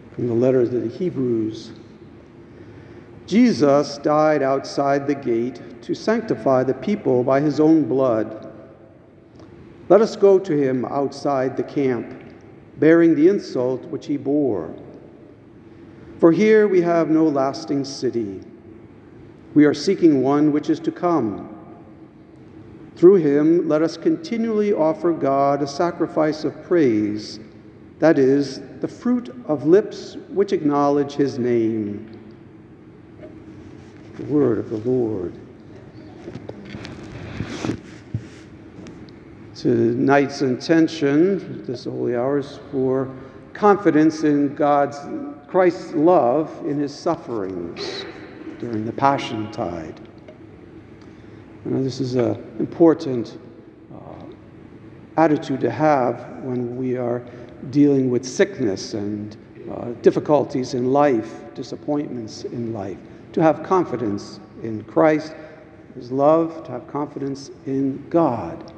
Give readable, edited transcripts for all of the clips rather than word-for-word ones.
From the letter to the Hebrews. Jesus died outside the gate to sanctify the people by his own blood. Let us go to him outside the camp, bearing the insult which he bore. For here we have no lasting city. We are seeking one which is to come. Through him, let us continually offer God a sacrifice of praise, that is, the fruit of lips which acknowledge his name. The word of the Lord. Tonight's intention, this holy hour, is for confidence in Christ's love in his sufferings during the Passion Tide. This is an important attitude to have when we are dealing with sickness and difficulties in life, disappointments in life. To have confidence in Christ, his love, to have confidence in God.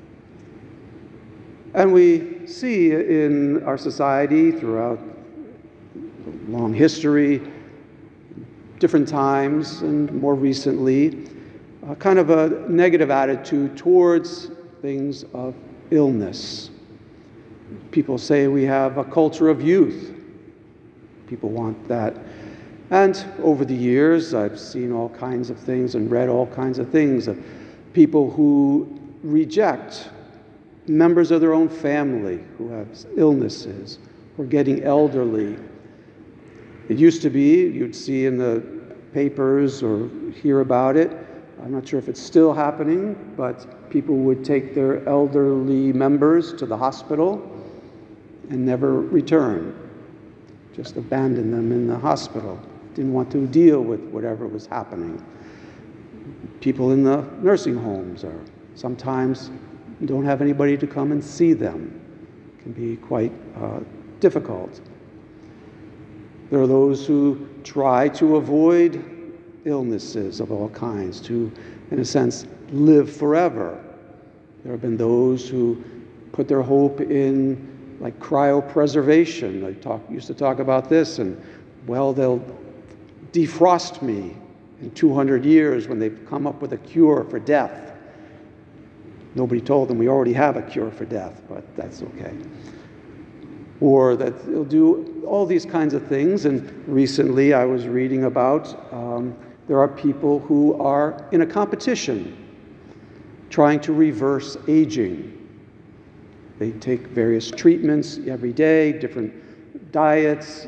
And we see in our society throughout long history, different times, and more recently, kind of a negative attitude towards things of illness. People say we have a culture of youth. People want that. And over the years, I've seen all kinds of things and read all kinds of things of people who reject members of their own family who have illnesses or getting elderly. It used to be, you'd see in the papers or hear about it. I'm not sure if it's still happening, but people would take their elderly members to the hospital and never return. Just abandon them in the hospital. Didn't want to deal with whatever was happening. People in the nursing homes are sometimes don't have anybody to come and see them. It can be quite difficult. There are those who try to avoid illnesses of all kinds, to, in a sense, live forever. There have been those who put their hope in like cryopreservation. They used to talk about this, and well, they'll defrost me in 200 years when they've come up with a cure for death. Nobody told them we already have a cure for death, but that's okay. Or that they'll do all these kinds of things. And recently I was reading about there are people who are in a competition trying to reverse aging. They take various treatments every day, different diets,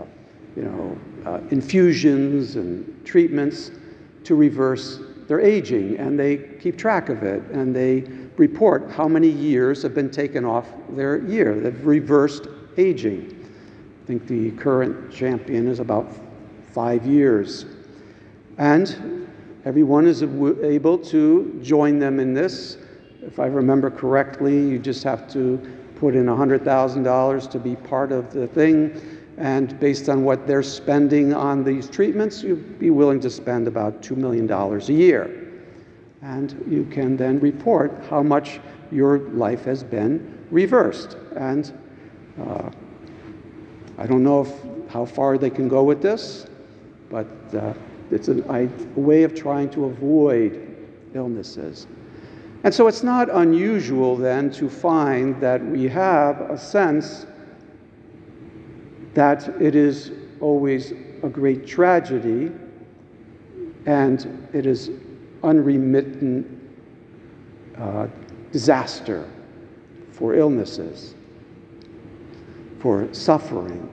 infusions and treatments to reverse their aging, and they keep track of it, and they report how many years have been taken off their year. They've reversed aging. I think the current champion is about 5 years. And everyone is able to join them in this. If I remember correctly, you just have to put in $100,000 to be part of the thing. And based on what they're spending on these treatments, you'd be willing to spend about $2 million a year. And you can then report how much your life has been reversed. And I don't know how far they can go with this, but it's a way of trying to avoid illnesses. And so it's not unusual then to find that we have a sense that it is always a great tragedy and it is unremittent disaster for illnesses, for suffering.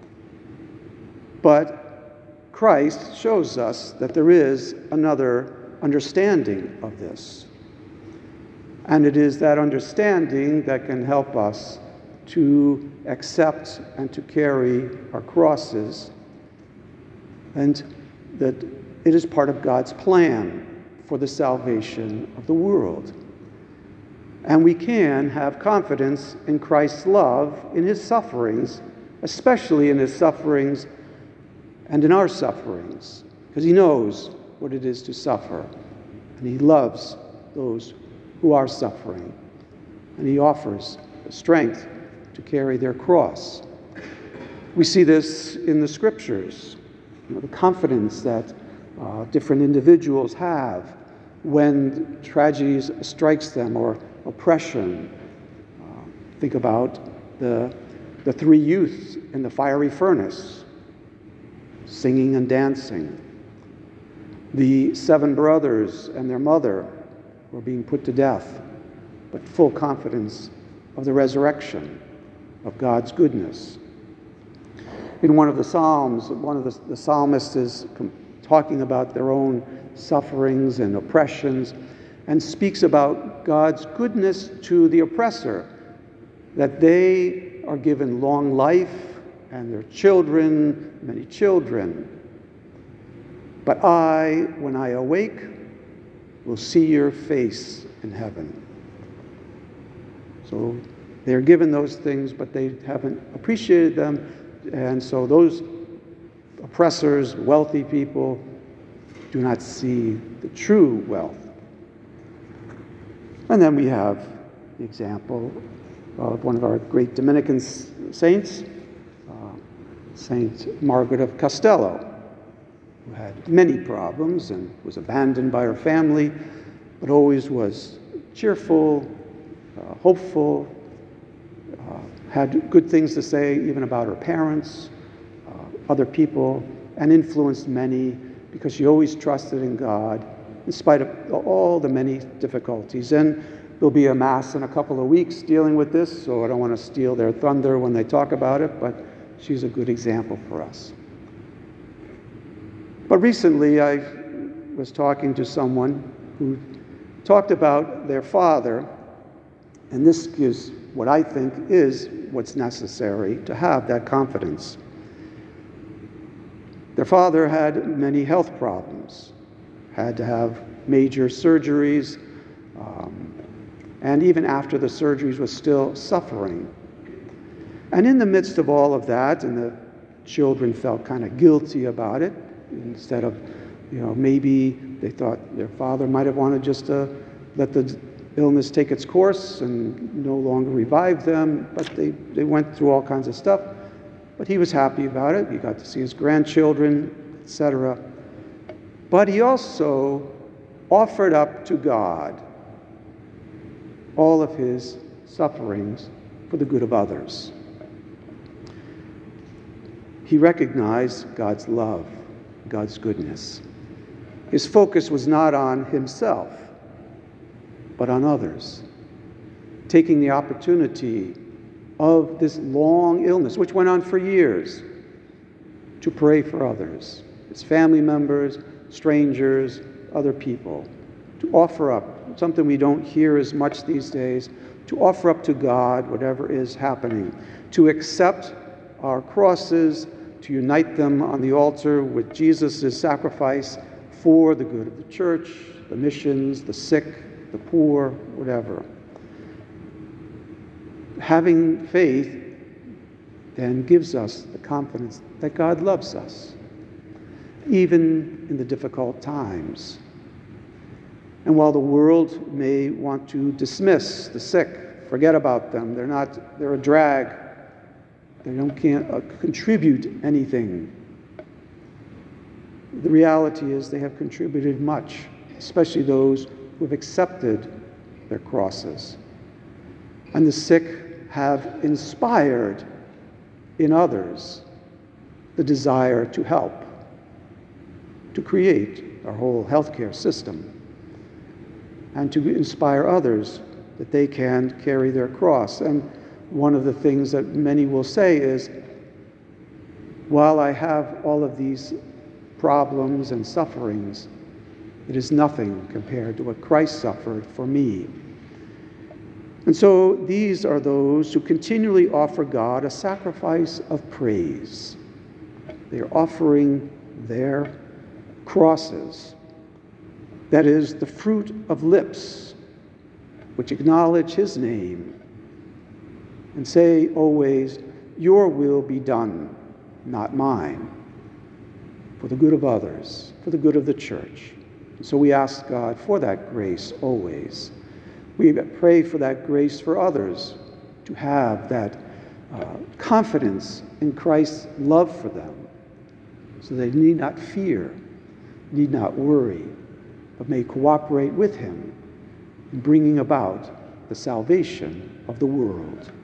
But Christ shows us that there is another understanding of this. And it is that understanding that can help us to accept and to carry our crosses, and that it is part of God's plan for the salvation of the world. And we can have confidence in Christ's love in his sufferings, especially in his sufferings and in our sufferings, because he knows what it is to suffer, and he loves those who are suffering, and he offers the strength to carry their cross. We see this in the scriptures, the confidence that different individuals have when tragedies strikes them or oppression. Think about the three youths in the fiery furnace, singing and dancing. The 7 brothers and their mother were being put to death, but full confidence of the resurrection, of God's goodness. In one of the Psalms, one of the psalmists is talking about their own sufferings and oppressions and speaks about God's goodness to the oppressor, that they are given long life and their children, many children. But I, when I awake, will see your face in heaven. So they're given those things, but they haven't appreciated them. And so those oppressors, wealthy people, do not see the true wealth. And then we have the example of one of our great Dominican saints, Saint Margaret of Castello, who had many problems and was abandoned by her family, but always was cheerful, hopeful, had good things to say even about her parents, other people, and influenced many because she always trusted in God in spite of all the many difficulties. And there'll be a Mass in a couple of weeks dealing with this, so I don't want to steal their thunder when they talk about it, but she's a good example for us. But recently I was talking to someone who talked about their father, and this is what I think is what's necessary to have that confidence. Their father had many health problems, had to have major surgeries, and even after the surgeries was still suffering. And in the midst of all of that, and the children felt kind of guilty about it, instead of, maybe they thought their father might have wanted just to let the illness take its course and no longer revive them, but they went through all kinds of stuff. But he was happy about it. He got to see his grandchildren, etc. But he also offered up to God all of his sufferings for the good of others. He recognized God's love, God's goodness. His focus was not on himself, but on others, taking the opportunity of this long illness, which went on for years, to pray for others, his family members, strangers, other people, to offer up something we don't hear as much these days, to offer up to God whatever is happening, to accept our crosses, to unite them on the altar with Jesus' sacrifice for the good of the church, the missions, the sick, the poor, whatever. Having faith then gives us the confidence that God loves us, even in the difficult times. And while the world may want to dismiss the sick, forget about them, they're a drag, they can't contribute anything, the reality is they have contributed much, especially those who have accepted their crosses. And the sick have inspired in others the desire to help, to create our whole healthcare system, and to inspire others that they can carry their cross. And one of the things that many will say is, while I have all of these problems and sufferings, it is nothing compared to what Christ suffered for me. And so these are those who continually offer God a sacrifice of praise. They are offering their crosses, that is, the fruit of lips which acknowledge his name and say always, your will be done, not mine, for the good of others, for the good of the church. And so we ask God for that grace always. We pray for that grace for others, to have that confidence in Christ's love for them, so they need not fear, need not worry, but may cooperate with him in bringing about the salvation of the world.